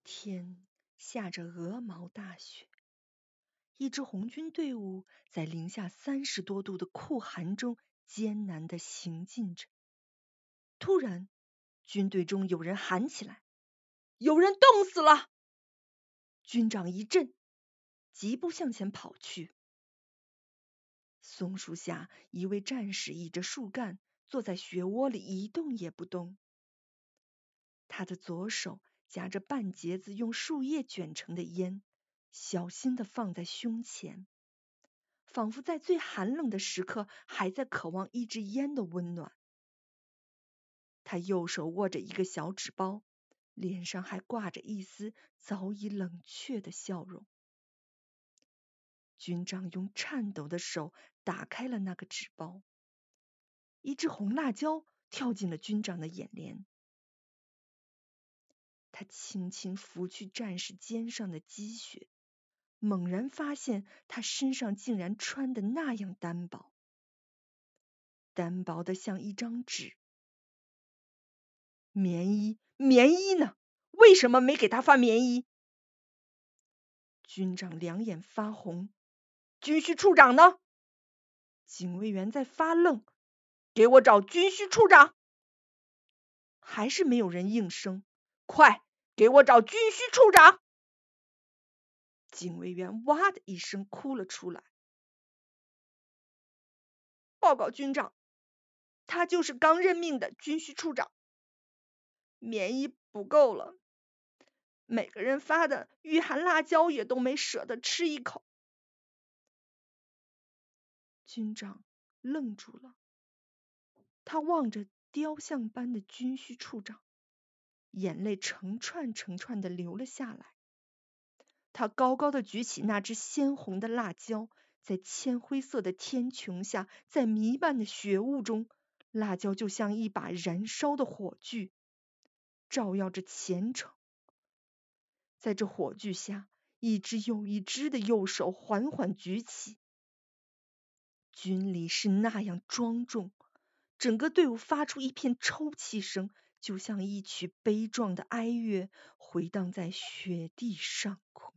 天下着鹅毛大雪，一支红军队伍在零下30多度的酷寒中艰难地行进着。突然，军队中有人喊起来：“有人冻死了！”军长一震，疾步向前跑去。松树下，一位战士倚着树干，坐在雪窝里一动也不动。他的左手夹着半截子用树叶卷成的烟，小心地放在胸前，仿佛在最寒冷的时刻还在渴望一支烟的温暖。他右手握着一个小纸包，脸上还挂着一丝早已冷却的笑容。军长用颤抖的手打开了那个纸包，一只红辣椒跳进了军长的眼帘。他轻轻拂去战士肩上的积雪，猛然发现他身上竟然穿得那样单薄，单薄的像一张纸。棉衣呢？为什么没给他发棉衣？军长两眼发红。军需处长呢？警卫员在发愣。给我找军需处长！还是没有人应声。快，给我找军需处长！警卫员哇的一声哭了出来。报告军长，他就是刚任命的军需处长。棉衣不够了，每个人发的御寒辣椒也都没舍得吃一口。军长愣住了，他望着雕像般的军需处长，眼泪成串成串的流了下来。他高高的举起那只鲜红的辣椒，在铅灰色的天穹下，在弥漫的雪雾中，辣椒就像一把燃烧的火炬，照耀着前程。在这火炬下，一只又一只的右手缓缓举起。军礼是那样庄重，整个队伍发出一片抽泣声，就像一曲悲壮的哀乐回荡在雪地上空。